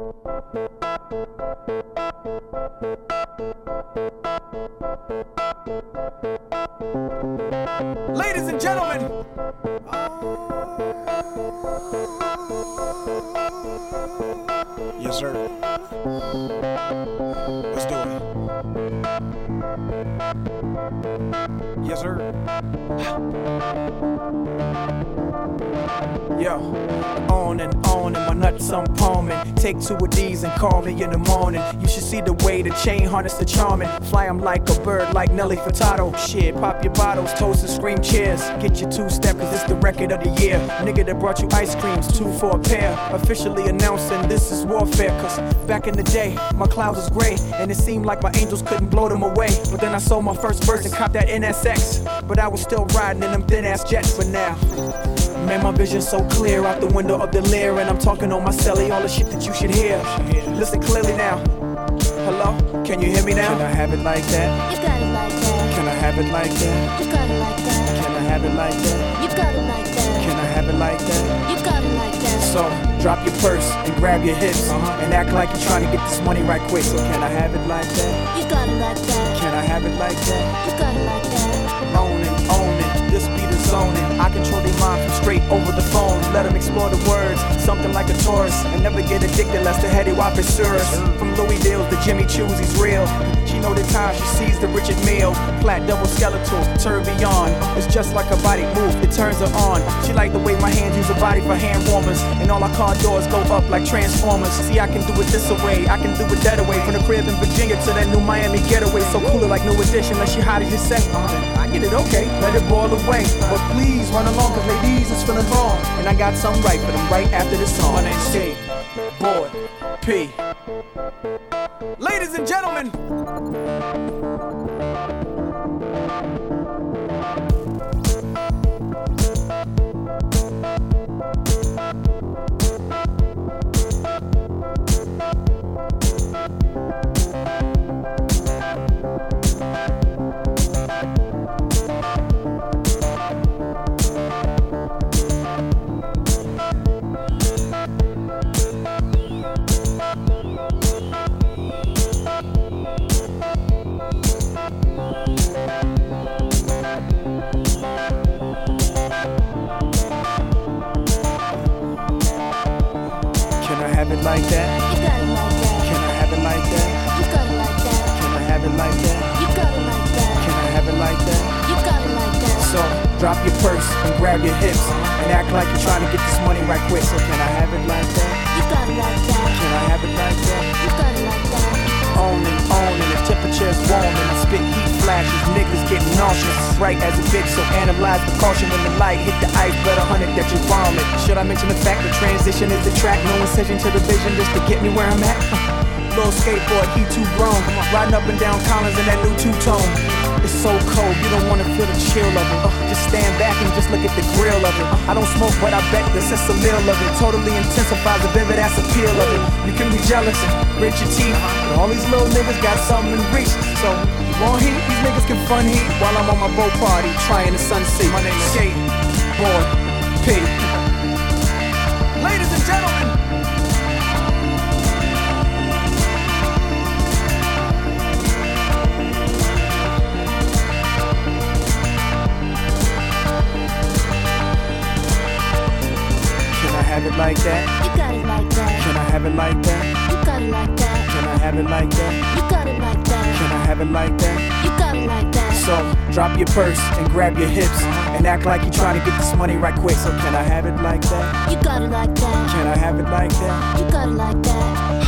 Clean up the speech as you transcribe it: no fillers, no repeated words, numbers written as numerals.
Ladies and gentlemen, yes sir, let's do it. Yes sir. Yo, on and my nuts I'm palming. Take two of these and call me in the morning. You should see the way the chain harness the charming. Fly 'em like a bird, like Nelly Furtado. Shit, pop your bottles, toast and scream cheers. Get your two-step, cause it's the record of the year. Nigga that brought you ice creams, 2 for a pair. Officially announcing this is warfare. Cause back in the day, my clouds was gray. And it seemed like my angels couldn't blow them away. But then I sold my first verse and copped that NSX. But I was still riding in them thin-ass jets for now. Man, my vision's so clear out the window of the Lear. And I'm talking on my celly, all the shit that you should hear. Listen clearly now. Hello? Can you hear me now? Can I have it like that? You got it like that. Can I have it like that? You got it like that. Can I have it like that? You got it like that. Can I have it like that? You got it like that. So, drop your purse and grab your hips and act like you're trying to get this money right quick. So can I have it like that? You got it like that. Can I have it like that? You got it like that. Own it, this beat is zoning. I control their mind from straight over the phone. Let them explore the words, something like a tourist. And never get addicted lest the heady wop is serious. From Louis Deals to Jimmy Choo's, he's real. She know the time she sees the Richard Mille. Flat double skeletal, tourbillon. It's just like a body move, it turns her on. She like the way my hands use her body for hand warmers. And all our car doors go up like Transformers. See, I can do it this way, I can do it that way. From the crib in Virginia to that new Miami getaway. So cooler like New Edition, unless she hot as you say. I get it, okay, let it boil away. But please run along, cause ladies is feeling long. And I got something right for them right after this song. My name's K, Boy, P. Ladies and gentlemen, like that? You got it like that. Can I have it like that? You got it like that. Can I have it like that? You got it like that. Can I have it like that? You got it like that. So, drop your purse and grab your hips and act like you're trying to get this money right quick. So can I have it like that? You got it like that. Can I have it like that? You got it like that. On, the temperature's warm and I spit heat flashes, niggas get nauseous. Bright as a bitch, so analyze the caution when the light hit the ice, bet 100 that you vomit. Should I mention the fact the transition is the track, no incision to the vision just to get me where I'm at? Little skateboard, he too grown, riding up and down Collins in that new two-tone. It's so cold, you don't wanna feel the chill of it. Just stand back and just look at the grill of it. I don't smoke, but I bet the sense of meal of it totally intensifies the vivid ass appeal of it. You can be jealous and grit your teeth, but all these little niggas got something in reach. So, you want heat? These niggas can fun heat while I'm on my boat party, trying the sunset. My name's Skate, Boy, P. Ladies and gentlemen, have it like that? You got it like that. Can I have it like that? You got it like that. Can I have it like that? You got it like that. Can I have it like that? You got it like that. So, drop your purse and grab your hips and act like you're trying to get this money right quick. So can I have it like that? You got it like that. Can I have it like that? You got it like that.